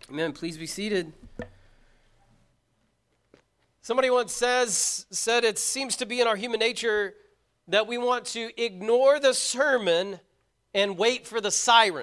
Amen. Please be seated. Somebody once said it seems to be in our human nature that we want to ignore the sermon and wait for the siren.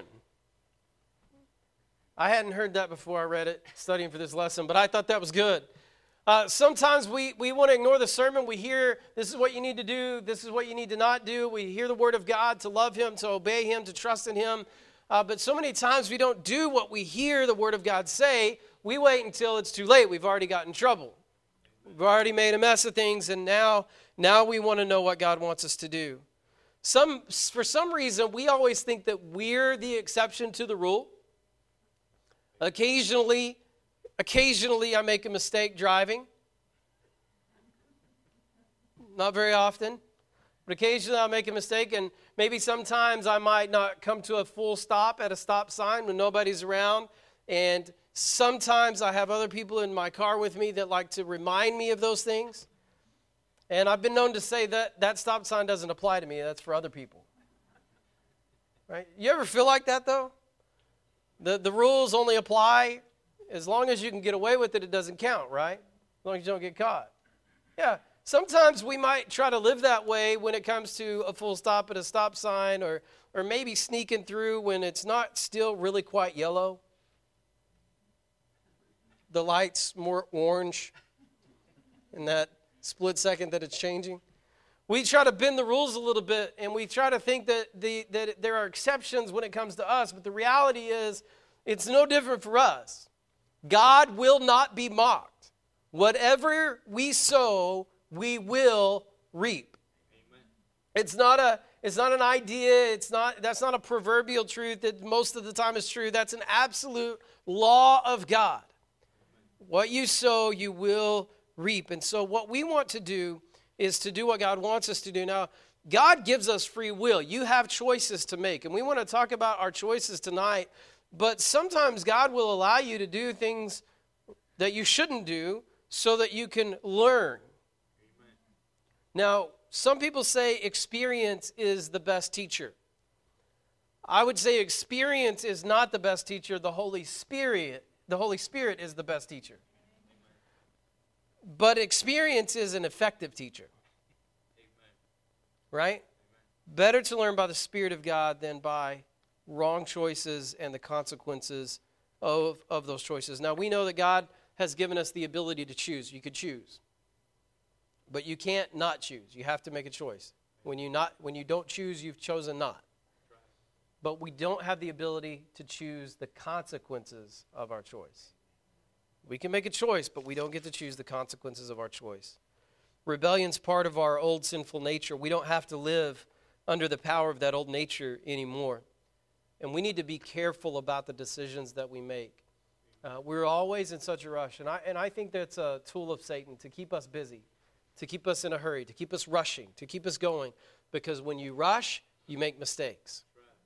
I hadn't heard that before I read it, studying for this lesson, but I thought that was good. Sometimes we want to ignore the sermon. We hear, this is what you need to do, this is what you need to not do. We hear the word of God to love Him, to obey Him, to trust in Him. But so many times we don't do what we hear the word of God say. We wait until it's too late. We've already got in trouble. We've already made a mess of things, and now we want to know what God wants us to do. For some reason, we always think that we're the exception to the rule. Occasionally I make a mistake driving. Not very often, but occasionally I'll make a mistake, and maybe sometimes I might not come to a full stop at a stop sign when nobody's around, and sometimes I have other people in my car with me that like to remind me of those things. And I've been known to say that stop sign doesn't apply to me, that's for other people. Right? You ever feel like that, though? The rules only apply as long as you can get away with it, it doesn't count, right? As long as you don't get caught. Yeah, sometimes we might try to live that way when it comes to a full stop at a stop sign, or maybe sneaking through when it's not still really quite yellow. The light's more orange in that split second that it's changing. We try to bend the rules a little bit, and we try to think that there are exceptions when it comes to us, but the reality is it's no different for us. God will not be mocked. Whatever we sow, we will reap. Amen. It's not an idea, that's not a proverbial truth that most of the time is true. That's an absolute law of God. What you sow, you will reap. And so what we want to do is to do what God wants us to do. Now, God gives us free will. You have choices to make. And we want to talk about our choices tonight. But sometimes God will allow you to do things that you shouldn't do so that you can learn. Amen. Now, some people say experience is the best teacher. I would say experience is not the best teacher. The Holy Spirit is the best teacher. But experience is an effective teacher. Right? Better to learn by the Spirit of God than by wrong choices and the consequences of those choices. Now, we know that God has given us the ability to choose. You could choose. But you can't not choose. You have to make a choice. When you don't choose, you've chosen not. But we don't have the ability to choose the consequences of our choice. We can make a choice, but we don't get to choose the consequences of our choice. Rebellion's part of our old sinful nature. We don't have to live under the power of that old nature anymore. And we need to be careful about the decisions that we make. We're always in such a rush. And I think that's a tool of Satan to keep us busy, to keep us in a hurry, to keep us rushing, to keep us going. Because when you rush, you make mistakes.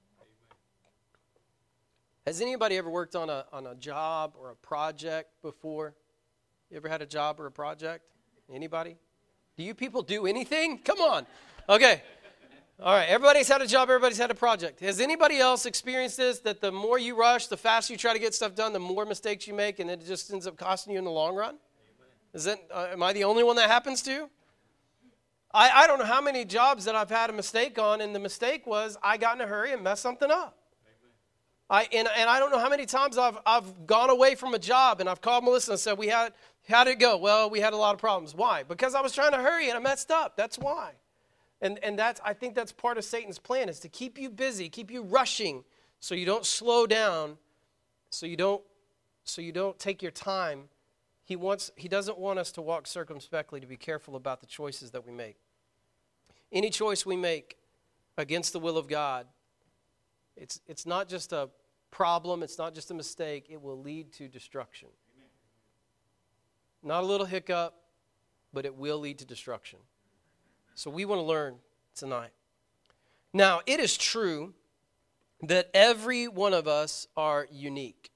Has anybody ever worked on a job or a project before? You ever had a job or a project? Anybody? Do you people do anything? Come on. Okay. All right. Everybody's had a job. Everybody's had a project. Has anybody else experienced this, that the more you rush, the faster you try to get stuff done, the more mistakes you make, and it just ends up costing you in the long run? Am I the only one that happens to? I don't know how many jobs that I've had a mistake on, and the mistake was I got in a hurry and messed something up. And I don't know how many times I've gone away from a job and I've called Melissa and said, how'd it go? Well, we had a lot of problems. Why? Because I was trying to hurry and I messed up. That's why. And I think that's part of Satan's plan, is to keep you busy, keep you rushing, so you don't slow down, so you don't take your time. He doesn't want us to walk circumspectly, to be careful about the choices that we make. Any choice we make against the will of God, it's not just a problem, it's not just a mistake, it will lead to destruction. Amen. Not a little hiccup, but it will lead to destruction. So we want to learn tonight. Now, it is true that every one of us are unique.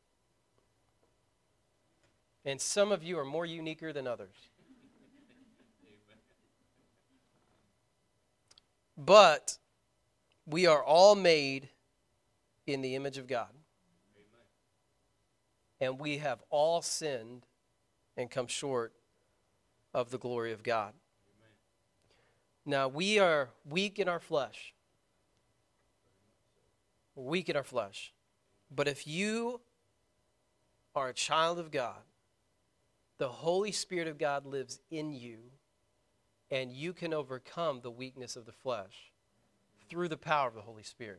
And some of you are more uniquer than others. But we are all made in the image of God. and we have all sinned and come short of the glory of God. Amen. Now, we are weak in our flesh. We're weak in our flesh. But if you are a child of God, the Holy Spirit of God lives in you, and you can overcome the weakness of the flesh through the power of the Holy Spirit.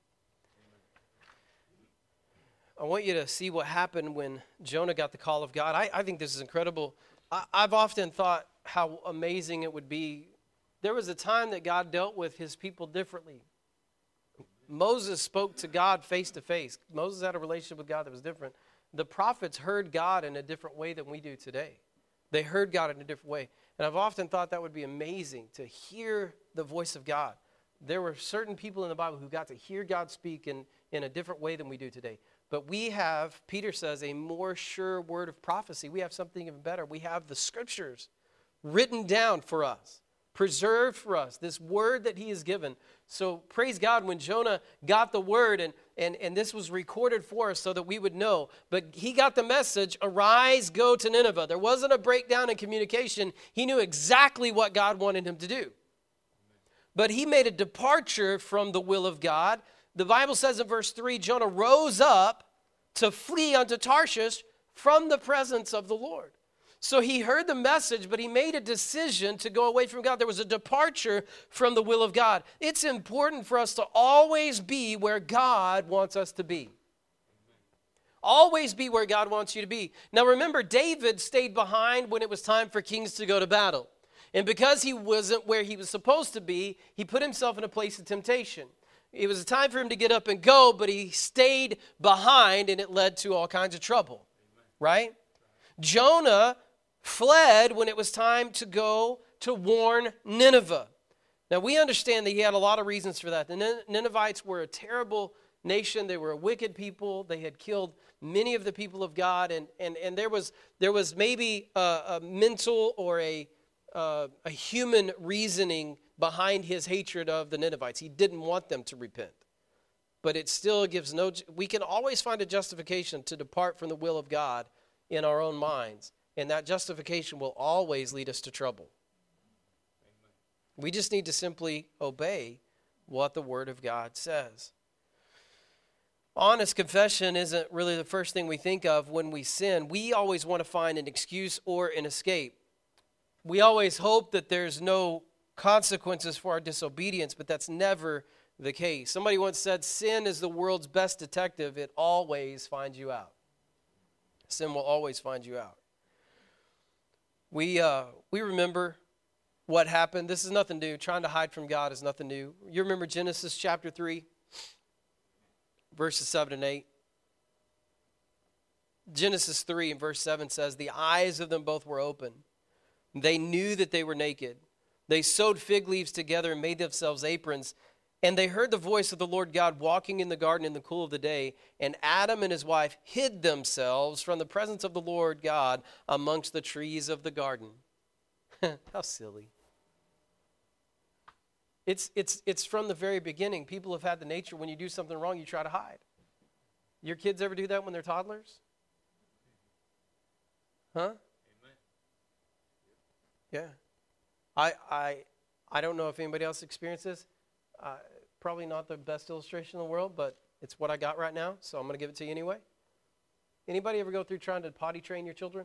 I want you to see what happened when Jonah got the call of God. I think this is incredible. I've often thought how amazing it would be. There was a time that God dealt with his people differently. Moses spoke to God face to face. Moses had a relationship with God that was different. The prophets heard God in a different way than we do today. They heard God in a different way. And I've often thought that would be amazing to hear the voice of God. There were certain people in the Bible who got to hear God speak in a different way than we do today. But we have, Peter says, a more sure word of prophecy. We have something even better. We have the scriptures written down for us, preserved for us, this word that he has given. So praise God when Jonah got the word, and this was recorded for us so that we would know. But he got the message, arise, go to Nineveh. There wasn't a breakdown in communication. He knew exactly what God wanted him to do. But he made a departure from the will of God. The Bible says in verse 3, Jonah rose up to flee unto Tarshish from the presence of the Lord. So he heard the message, but he made a decision to go away from God. There was a departure from the will of God. It's important for us to always be where God wants us to be. Always be where God wants you to be. Now remember, David stayed behind when it was time for kings to go to battle. And because he wasn't where he was supposed to be, he put himself in a place of temptation. It was a time for him to get up and go, but he stayed behind, and it led to all kinds of trouble, right? Jonah fled when it was time to go to warn Nineveh. Now, we understand that he had a lot of reasons for that. The Ninevites were a terrible nation. They were a wicked people. They had killed many of the people of God, and there was maybe a mental or a human reasoning behind his hatred of the Ninevites. He didn't want them to repent. But it still gives we can always find a justification to depart from the will of God in our own minds. And that justification will always lead us to trouble. Amen. We just need to simply obey what the Word of God says. Honest confession isn't really the first thing we think of when we sin. We always want to find an excuse or an escape. We always hope that there's no consequences for our disobedience, but that's never the case. Somebody once said, sin is the world's best detective. It always finds you out. Sin will always find you out. We remember what happened. This is nothing new. Trying to hide from God is nothing new. You remember Genesis chapter 3, verses 7 and 8. Genesis 3 and verse 7 says, the eyes of them both were open. They knew that they were naked. They sewed fig leaves together and made themselves aprons. And they heard the voice of the Lord God walking in the garden in the cool of the day. And Adam and his wife hid themselves from the presence of the Lord God amongst the trees of the garden. How silly. It's from the very beginning. People have had the nature, when you do something wrong, you try to hide. Your kids ever do that when they're toddlers? Huh? Yeah. I don't know if anybody else experiences. Probably not the best illustration in the world, but it's what I got right now, so I'm going to give it to you anyway. Anybody ever go through trying to potty train your children?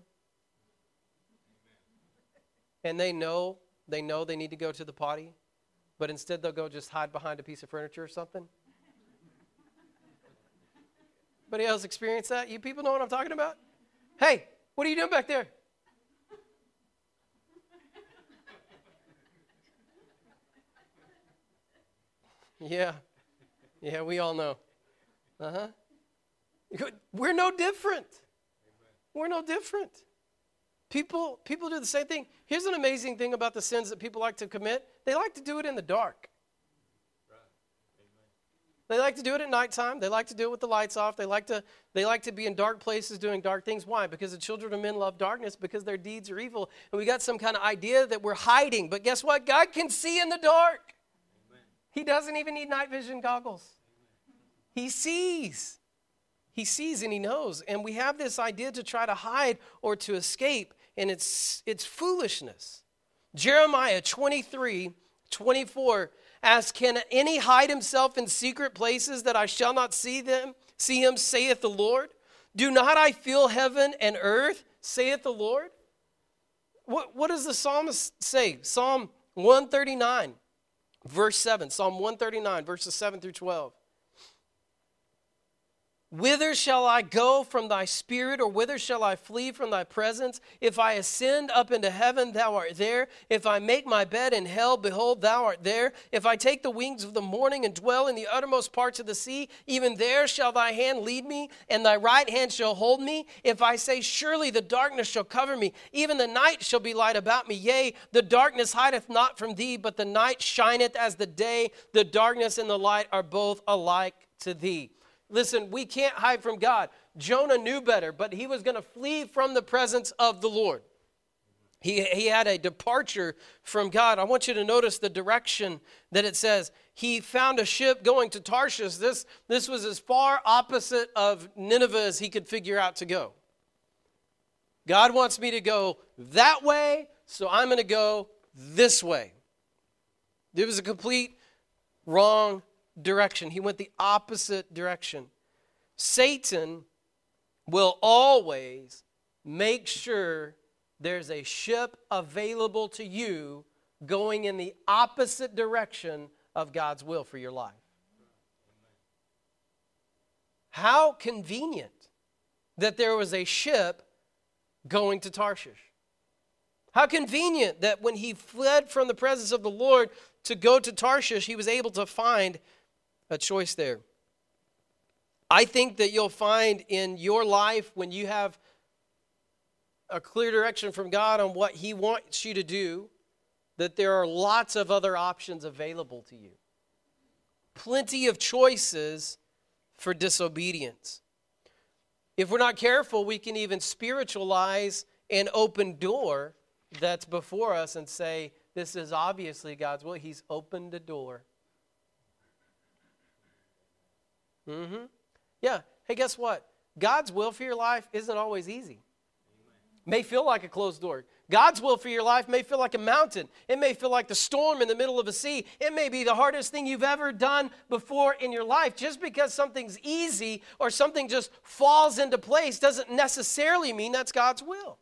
And they know they need to go to the potty, but instead they'll go just hide behind a piece of furniture or something? Anybody else experience that? You people know what I'm talking about? Hey, what are you doing back there? Yeah, we all know. We're no different. We're no different. People do the same thing. Here's an amazing thing about the sins that people like to commit. They like to do it in the dark. They like to do it at nighttime. They like to do it with the lights off. They like to be in dark places doing dark things. Why? Because the children of men love darkness, because their deeds are evil. And we got some kind of idea that we're hiding. But guess what? God can see in the dark. He doesn't even need night vision goggles. He sees. He sees and he knows. And we have this idea to try to hide or to escape, and it's foolishness. Jeremiah 23:24 asks, can any hide himself in secret places that I shall not see him, saith the Lord? Do not I fill heaven and earth, saith the Lord? What does the psalmist say? Psalm 139, verse 7. Psalm 139, verses 7 through 12. Whither shall I go from thy spirit, or whither shall I flee from thy presence? If I ascend up into heaven, thou art there. If I make my bed in hell, behold, thou art there. If I take the wings of the morning and dwell in the uttermost parts of the sea, even there shall thy hand lead me, and thy right hand shall hold me. If I say, surely the darkness shall cover me, even the night shall be light about me. Yea, the darkness hideth not from thee, but the night shineth as the day. The darkness and the light are both alike to thee. Listen, we can't hide from God. Jonah knew better, but he was going to flee from the presence of the Lord. He had a departure from God. I want you to notice the direction that it says. He found a ship going to Tarshish. This was as far opposite of Nineveh as he could figure out to go. God wants me to go that way, so I'm going to go this way. It was a complete wrong direction. He went the opposite direction. Satan will always make sure there's a ship available to you going in the opposite direction of God's will for your life. How convenient that there was a ship going to Tarshish. How convenient that when he fled from the presence of the Lord to go to Tarshish, he was able to find a choice there. I think that you'll find in your life, when you have a clear direction from God on what he wants you to do, that there are lots of other options available to you. Plenty of choices for disobedience. If we're not careful, we can even spiritualize an open door that's before us and say, this is obviously God's will. He's opened a door. Yeah. Hey, guess what? God's will for your life isn't always easy. May feel like a closed door. God's will for your life may feel like a mountain. It may feel like the storm in the middle of a sea. It may be the hardest thing you've ever done before in your life. Just because something's easy or something just falls into place doesn't necessarily mean that's God's will.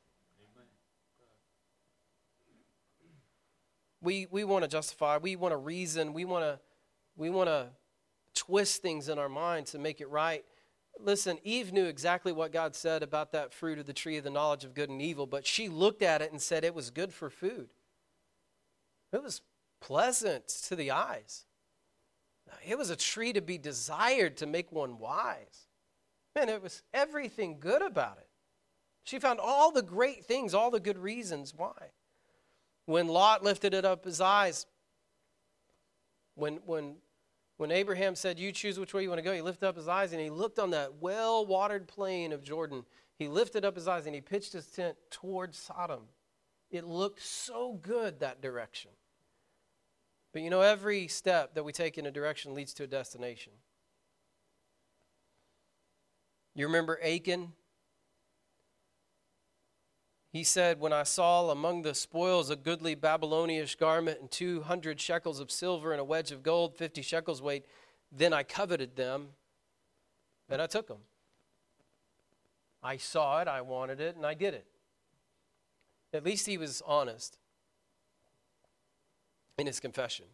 We want to justify. We want to reason. We want to twist things in our minds to make it right. Listen, Eve knew exactly what God said about that fruit of the tree of the knowledge of good and evil, but she looked at it and said it was good for food. It was pleasant to the eyes. It was a tree to be desired to make one wise. Man, it was everything good about it. She found all the great things, all the good reasons why. When Lot lifted it up his eyes, when Abraham said, you choose which way you want to go, he lifted up his eyes and he looked on that well-watered plain of Jordan. He lifted up his eyes and he pitched his tent towards Sodom. It looked so good that direction. But you know, every step that we take in a direction leads to a destination. You remember Achan? He said, when I saw among the spoils a goodly Babylonish garment and 200 shekels of silver and a wedge of gold, 50 shekels weight, then I coveted them and I took them. I saw it, I wanted it, and I did it. At least he was honest in his confession.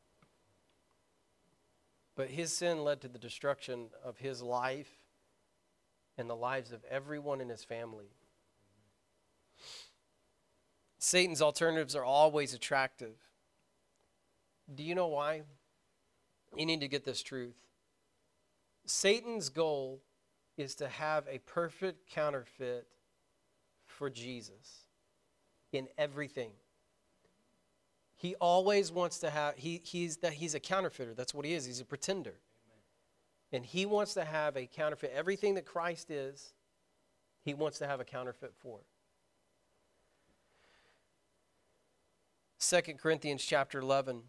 But his sin led to the destruction of his life and the lives of everyone in his family. Satan's alternatives are always attractive. Do you know why? You need to get this truth. Satan's goal is to have a perfect counterfeit for Jesus in everything. He always wants to have, he's a counterfeiter. That's what he is. He's a pretender. Amen. And he wants to have a counterfeit. Everything that Christ is, he wants to have a counterfeit for. 2 Corinthians chapter 11,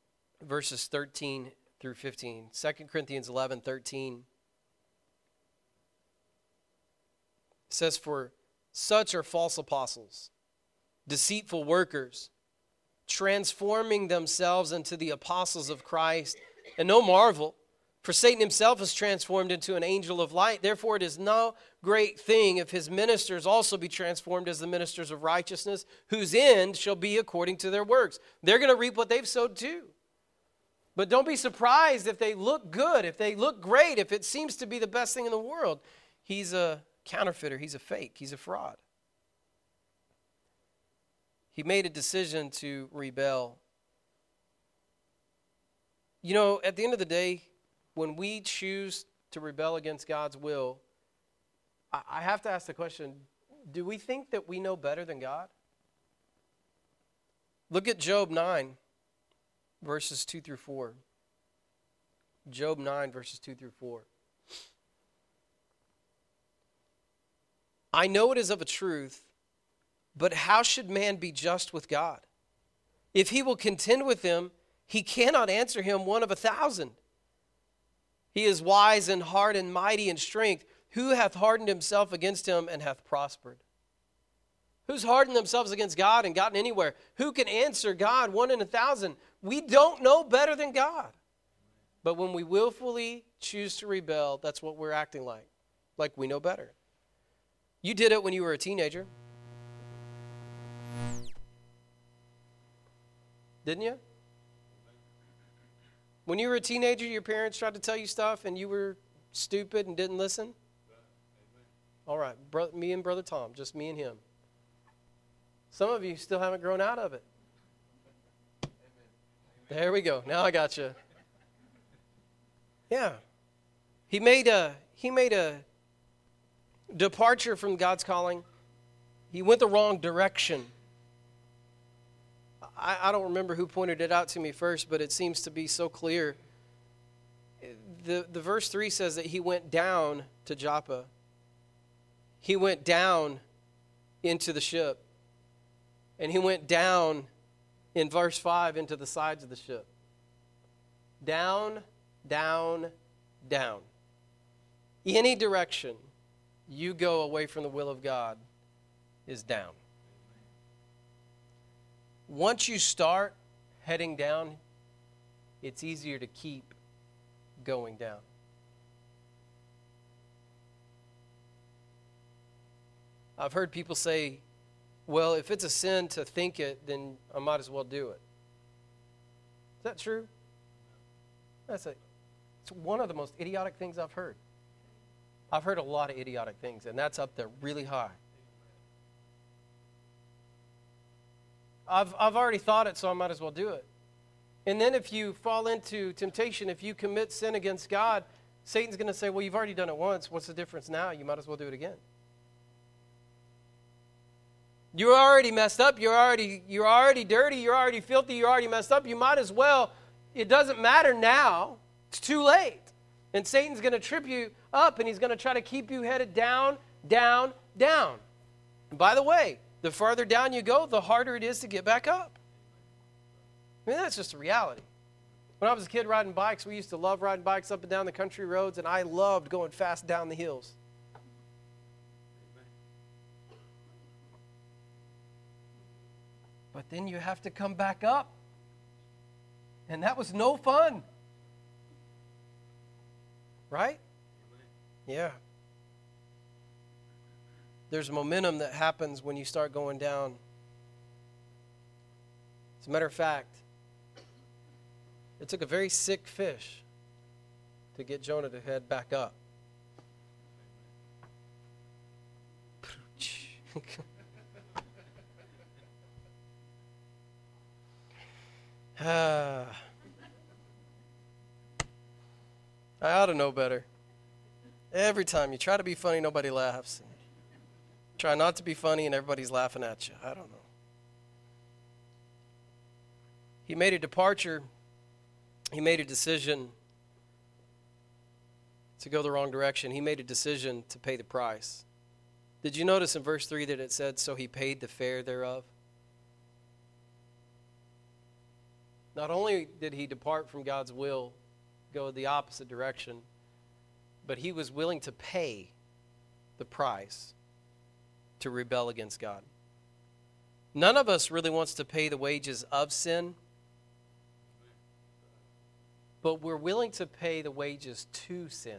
verses 13 through 15. 2 Corinthians 11:13. says, "For such are false apostles, deceitful workers, transforming themselves into the apostles of Christ. And no marvel, for Satan himself is transformed into an angel of light. Therefore it is no great thing if his ministers also be transformed as the ministers of righteousness, whose end shall be according to their works." They're going to reap what they've sowed too. But don't be surprised if they look good, if they look great, if it seems to be the best thing in the world. He's a counterfeiter, he's a fake, he's a fraud. He made a decision to rebel. You know, at the end of the day, when we choose to rebel against God's will, I have to ask the question, do we think that we know better than God? Look at Job 9, verses 2 through 4. Job 9, verses 2 through 4. "I know it is of a truth, but how should man be just with God? If he will contend with him, he cannot answer him one of 1,000. He is wise in heart and mighty in strength. Who hath hardened himself against him and hath prospered?" Who's hardened themselves against God and gotten anywhere? Who can answer God 1 in 1,000? We don't know better than God. But when we willfully choose to rebel, that's what we're acting like we know better. You did it when you were a teenager. Didn't you? When you were a teenager, your parents tried to tell you stuff and you were stupid and didn't listen? All right, me and Brother Tom, just me and him. Some of you still haven't grown out of it. There we go. Now I got you. Yeah. He made a departure from God's calling. He went the wrong direction. I don't remember who pointed it out to me first, but it seems to be so clear. The verse 3 says that he went down to Joppa. He went down into the ship. And he went down in verse 5 into the sides of the ship. Down, down, down. Any direction you go away from the will of God is down. Once you start heading down, it's easier to keep going down. I've heard people say, well, if it's a sin to think it, then I might as well do it. Is that true? It's one of the most idiotic things I've heard. I've heard a lot of idiotic things, and that's up there really high. I've already thought it, so I might as well do it. And then if you fall into temptation, if you commit sin against God, Satan's going to say, well, you've already done it once. What's the difference now? You might as well do it again. You're already messed up. You're already dirty. You're already filthy. You're already messed up. You might as well. It doesn't matter now. It's too late. And Satan's going to trip you up, and he's going to try to keep you headed down, down, down. And by the way, the farther down you go, the harder it is to get back up. I mean, that's just a reality. When I was a kid riding bikes, we used to love riding bikes up and down the country roads, and I loved going fast down the hills. But then you have to come back up. And that was no fun. Right? Yeah. There's momentum that happens when you start going down. As a matter of fact, it took a very sick fish to get Jonah to head back up. I ought to know better. Every time you try to be funny, nobody laughs. Try not to be funny, and everybody's laughing at you. I don't know. He made a departure. He made a decision to go the wrong direction. He made a decision to pay the price. Did you notice in verse 3 that it said, so he paid the fare thereof? Not only did he depart from God's will, go the opposite direction, but he was willing to pay the price to rebel against God. None of us really wants to pay the wages of sin, but we're willing to pay the wages to sin.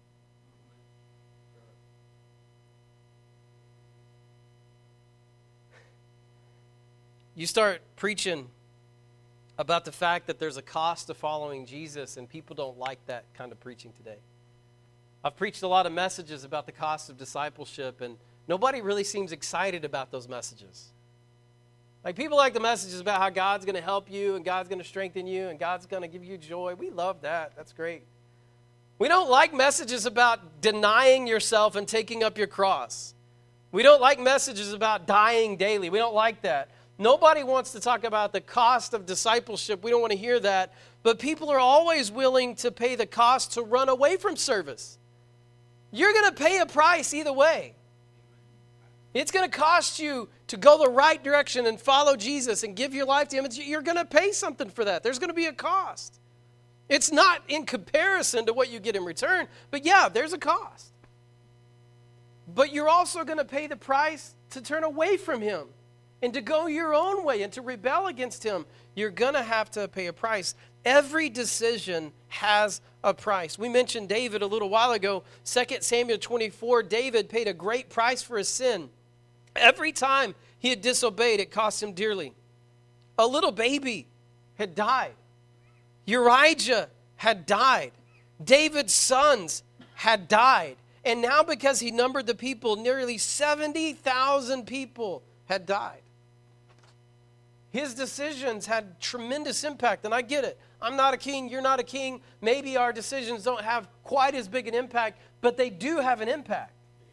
You start preaching about the fact that there's a cost to following Jesus, and people don't like that kind of preaching today. I've preached a lot of messages about the cost of discipleship, and nobody really seems excited about those messages. Like, people like the messages about how God's going to help you, and God's going to strengthen you, and God's going to give you joy. We love that. That's great. We don't like messages about denying yourself and taking up your cross. We don't like messages about dying daily. We don't like that. Nobody wants to talk about the cost of discipleship. We don't want to hear that. But people are always willing to pay the cost to run away from service. You're going to pay a price either way. It's going to cost you to go the right direction and follow Jesus and give your life to Him. You're going to pay something for that. There's going to be a cost. It's not in comparison to what you get in return, but yeah, there's a cost. But you're also going to pay the price to turn away from Him and to go your own way and to rebel against Him. You're going to have to pay a price. Every decision has a price. We mentioned David a little while ago. 2 Samuel 24, David paid a great price for his sin. Every time he had disobeyed, it cost him dearly. A little baby had died. Uriah had died. David's sons had died. And now, because he numbered the people, nearly 70,000 people had died. His decisions had tremendous impact, and I get it. I'm not a king, you're not a king. Maybe our decisions don't have quite as big an impact, but they do have an impact.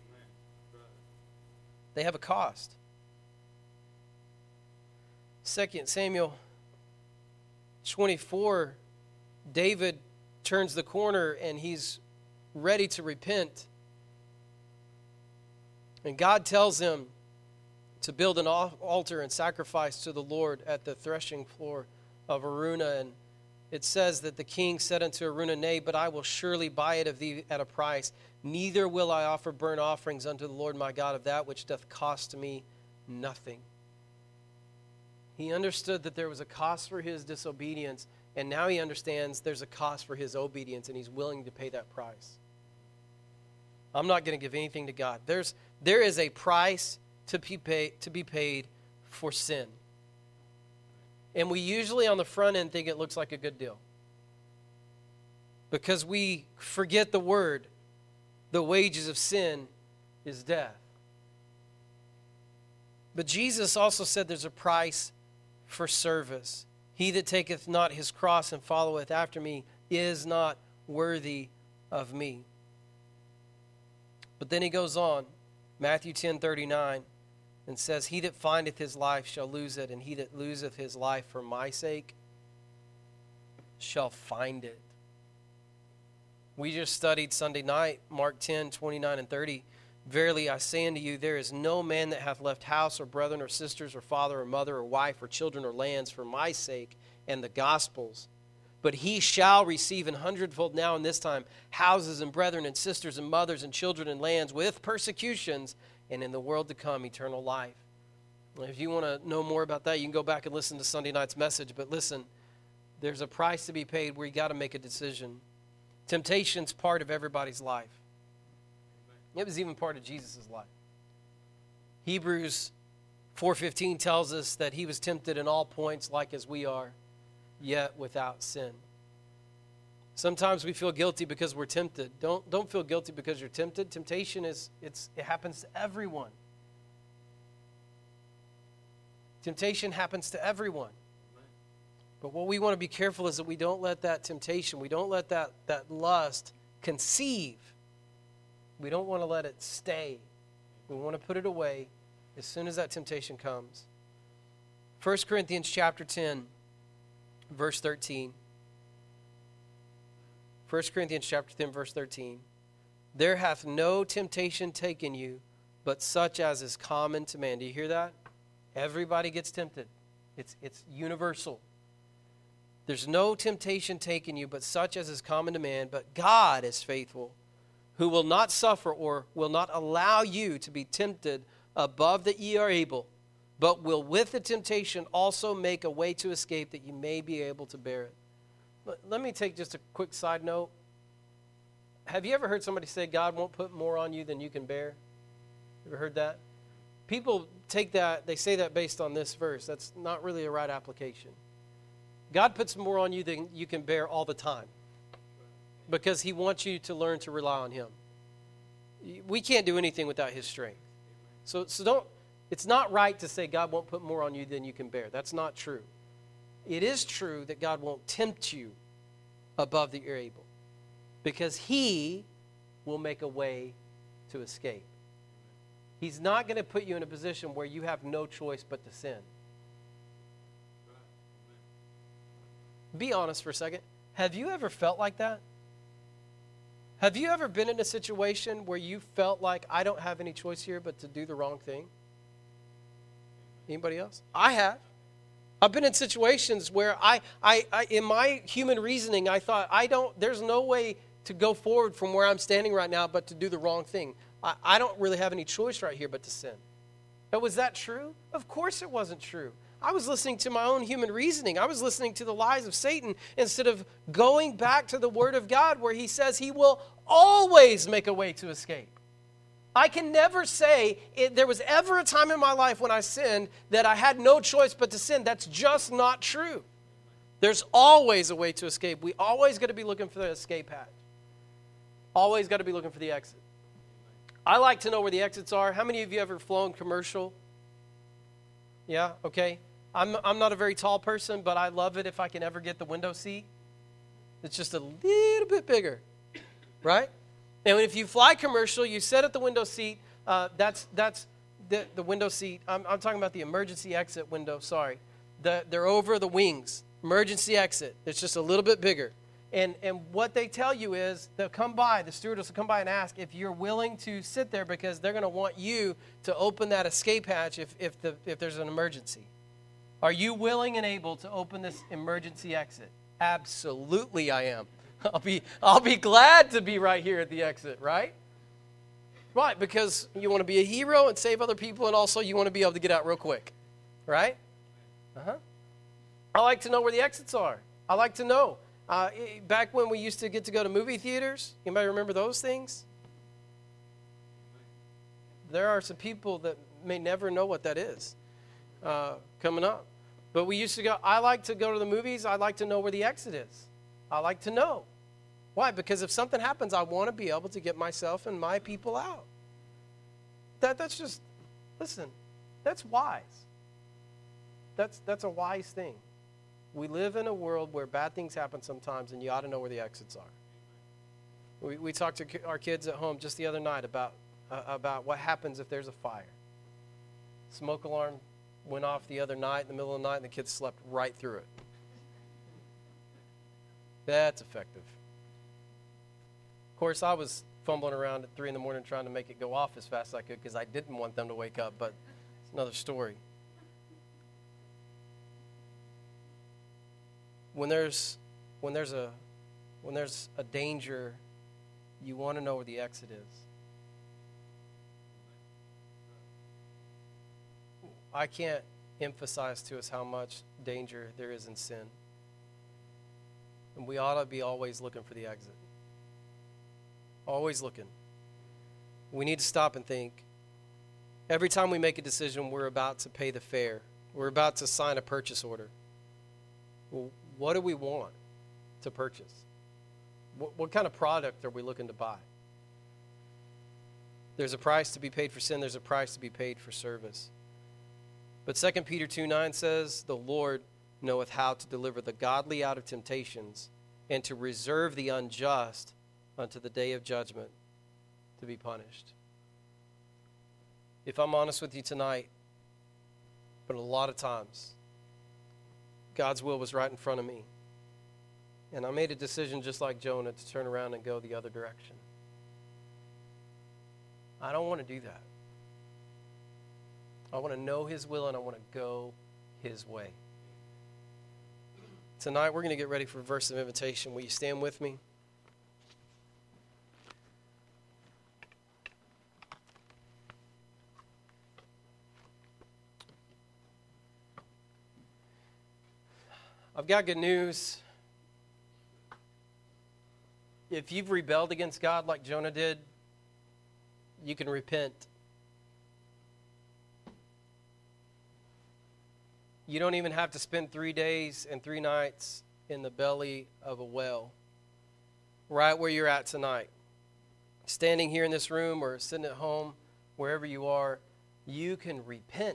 They have a cost. 2 Samuel 24, David turns the corner and he's ready to repent. And God tells him to build an altar and sacrifice to the Lord at the threshing floor of Araunah. And it says that the king said unto Araunah, Nay, but I will surely buy it of thee at a price. Neither will I offer burnt offerings unto the Lord my God of that which doth cost me nothing. He understood that there was a cost for his disobedience, and now he understands there's a cost for his obedience, and he's willing to pay that price. I'm not going to give anything to God. There is a price to be paid for sin. And we usually on the front end think it looks like a good deal. Because we forget the word, the wages of sin is death. But Jesus also said there's a price for service. He that taketh not his cross and followeth after me is not worthy of me. But then he goes on, Matthew 10:39, and says, He that findeth his life shall lose it, and he that loseth his life for my sake shall find it. We just studied Sunday night, Mark 10:29 and 30. Verily I say unto you, there is no man that hath left house or brethren or sisters or father or mother or wife or children or lands for my sake and the gospel's, but he shall receive an hundredfold now in this time houses and brethren and sisters and mothers and children and lands with persecutions, and in the world to come eternal life. If you want to know more about that, you can go back and listen to Sunday night's message. But listen, there's a price to be paid where you got to make a decision. Temptation's part of everybody's life. It was even part of Jesus' life. Hebrews 4:15 tells us that he was tempted in all points like as we are, yet without sin. Sometimes we feel guilty because we're tempted. Don't feel guilty because you're tempted. Temptation it happens to everyone. Temptation happens to everyone. But what we want to be careful is that we don't let that temptation, we don't let that lust conceive. We don't want to let it stay. We want to put it away as soon as that temptation comes. 1 Corinthians chapter 10, verse 13. 1 Corinthians chapter 10, verse 13. There hath no temptation taken you, but such as is common to man. Do you hear that? Everybody gets tempted. It's universal. There's no temptation taken you, but such as is common to man. But God is faithful, who will not suffer or will not allow you to be tempted above that ye are able, but will with the temptation also make a way to escape that you may be able to bear it. Let me take just a quick side note. Have you ever heard somebody say God won't put more on you than you can bear? Ever heard that? People take that, they say that based on this verse. That's not really a right application. God puts more on you than you can bear all the time because he wants you to learn to rely on him. We can't do anything without his strength. So don't, it's not right to say God won't put more on you than you can bear. That's not true. It is true that God won't tempt you above that you're able because he will make a way to escape. He's not going to put you in a position where you have no choice but to sin. Be honest for a second. Have you ever felt like that? Have you ever been in a situation where you felt like I don't have any choice here but to do the wrong thing? Anybody else? I have. I've been in situations where I in my human reasoning, I thought there's no way to go forward from where I'm standing right now but to do the wrong thing. I don't really have any choice right here but to sin. But was that true? Of course it wasn't true. I was listening to my own human reasoning. I was listening to the lies of Satan instead of going back to the Word of God where he says he will always make a way to escape. I can never say there was ever a time in my life when I sinned that I had no choice but to sin. That's just not true. There's always a way to escape. We always got to be looking for the escape hatch. Always got to be looking for the exit. I like to know where the exits are. How many of you ever flown commercial? Yeah, okay. I'm not a very tall person, but I love it if I can ever get the window seat. It's just a little bit bigger, right? And if you fly commercial, you sit at the window seat. That's the window seat. I'm talking about the emergency exit window, sorry. They're over the wings. Emergency exit. It's just a little bit bigger. And what they tell you is they'll come by, the stewardess will come by and ask if you're willing to sit there because they're going to want you to open that escape hatch if there's an emergency. Are you willing and able to open this emergency exit? Absolutely I am. I'll be glad to be right here at the exit, right? Right, because you want to be a hero and save other people, and also you want to be able to get out real quick, right? I like to know where the exits are. I like to know. Back when we used to get to go to movie theaters, anybody remember those things? There are some people that may never know what that is coming up. But we used to go, I like to go to the movies. I like to know where the exit is. I like to know. Why? Because if something happens, I want to be able to get myself and my people out. That's just, listen, that's wise. That's a wise thing. We live in a world where bad things happen sometimes, and you ought to know where the exits are. We talked to our kids at home just the other night about what happens if there's a fire. Smoke alarm went off the other night in the middle of the night, and the kids slept right through it. That's effective. Of course, I was fumbling around at 3 in the morning trying to make it go off as fast as I could because I didn't want them to wake up, but it's another story. When there's a danger, you want to know where the exit is. I can't emphasize to us how much danger there is in sin. And we ought to be always looking for the exit. Always looking. We need to stop and think. Every time we make a decision, we're about to pay the fare. We're about to sign a purchase order. Well, what do we want to purchase? What kind of product are we looking to buy? There's a price to be paid for sin. There's a price to be paid for service. But 2 Peter 2:9 says, the Lord knoweth how to deliver the godly out of temptations and to reserve the unjust unto the day of judgment to be punished. If I'm honest with you tonight, but a lot of times, God's will was right in front of me. And I made a decision just like Jonah to turn around and go the other direction. I don't want to do that. I want to know his will and I want to go his way. Tonight we're going to get ready for a verse of invitation. Will you stand with me? I've got good news. If you've rebelled against God like Jonah did, you can repent. You don't even have to spend 3 days and 3 nights in the belly of a well. Right where you're at tonight. Standing here in this room or sitting at home, wherever you are, you can repent.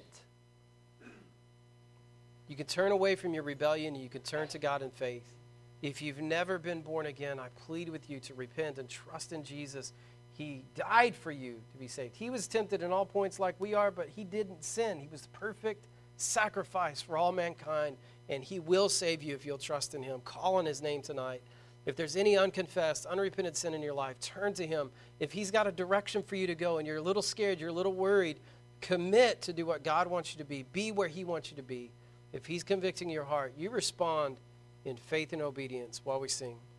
You can turn away from your rebellion and you can turn to God in faith. If you've never been born again, I plead with you to repent and trust in Jesus. He died for you to be saved. He was tempted in all points like we are, but he didn't sin. He was the perfect sacrifice for all mankind, and he will save you if you'll trust in him. Call on his name tonight. If there's any unconfessed, unrepented sin in your life, turn to him. If he's got a direction for you to go and you're a little scared, you're a little worried, commit to do what God wants you to be. Be where he wants you to be. If he's convicting your heart, you respond in faith and obedience while we sing.